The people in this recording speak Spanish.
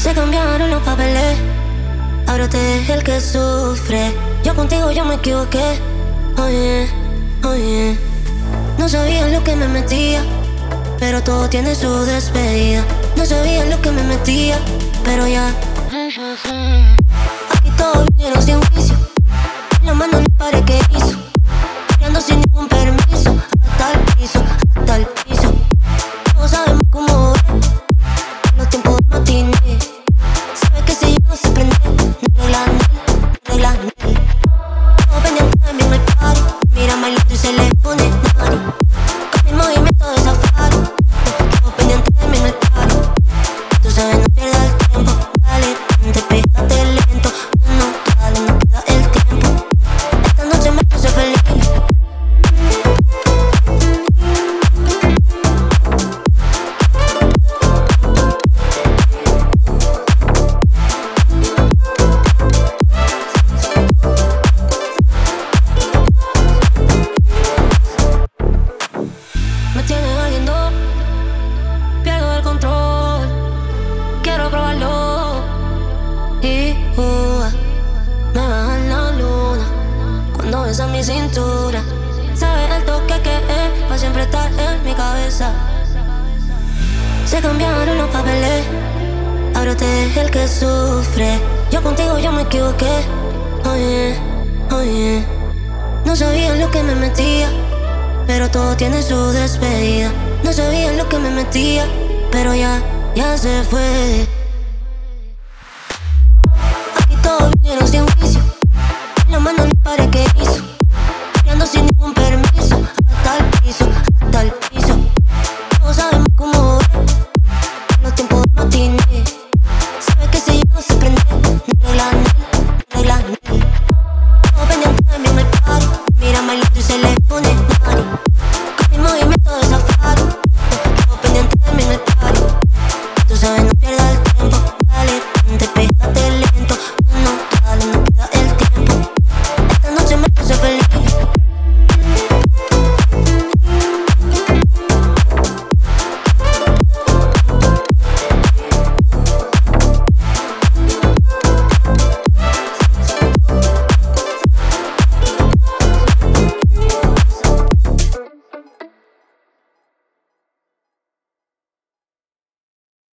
Se cambiaron los papeles, ahora usted es el que sufre. Yo contigo yo me equivoqué. Oye, oye, no sabía en lo que me metía, pero todo tiene su despedida. No sabía en lo que me metía, pero ya. Aquí todos vinieron sin juicio, la mano no pare que hizo, ando sin ningún permiso, hasta el piso, hasta el piso. Todos sabemos cómo es, los tiempos no tienen. Sabe que si llego se prende, no regla él. Todo pendiente de mí en el party, mira mal y se le pone nari. Con mi movimiento de safari, todo pendiente de mí en el party. Tú sabes, no pierdas el tiempo, dale, pégate lento. No, dale, no pierdas el tiempo. Esta noche me puse feliz. Me tienes ardiendo, pierdo el control, quiero probarlo. Y me baja la luna cuando besa mi cintura. Sabes el toque que es, pa' siempre estar en mi cabeza. Se cambiaron los papeles, ahora usted es el que sufre. Yo contigo yo me equivoqué. Oye, oye, no sabía en lo que me metía, pero todo tiene su despedida. No sabía en lo que me metía, pero ya se fue. Aquí todos vinieron sin juicio, la mano no pare que hizo, ando sin ningún permiso, hasta el piso, hasta el piso. Todos sabemos cómo es, los tiempos no tienen.